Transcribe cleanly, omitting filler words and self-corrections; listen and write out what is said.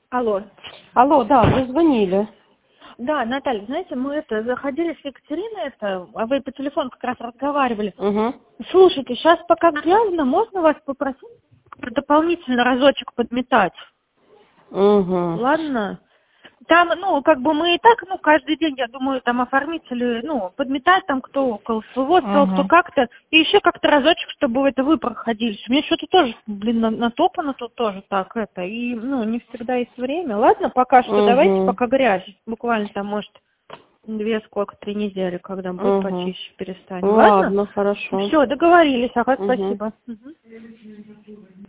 Алло. Алло, да, вы звонили. Да, Наталья, знаете, мы заходили с Екатериной, а вы по телефону как раз разговаривали. Угу. Слушайте, сейчас пока грязно, можно вас попросить дополнительно разочек подметать? Угу. Ладно? Там, как бы мы и так, каждый день, я думаю, там оформители, подметать там кто около своего стола, кто Угу. как-то. И еще как-то разочек, чтобы это вы проходили. У меня что-то тоже, натопано тут тоже так это. И, не всегда есть время. Ладно, пока что давайте, Угу. пока грязь. Буквально там, может, 3 недели, когда будет Угу. почище, перестанем. Ладно? Ладно, хорошо. Все, договорились. Ага, Угу. спасибо. Мгм.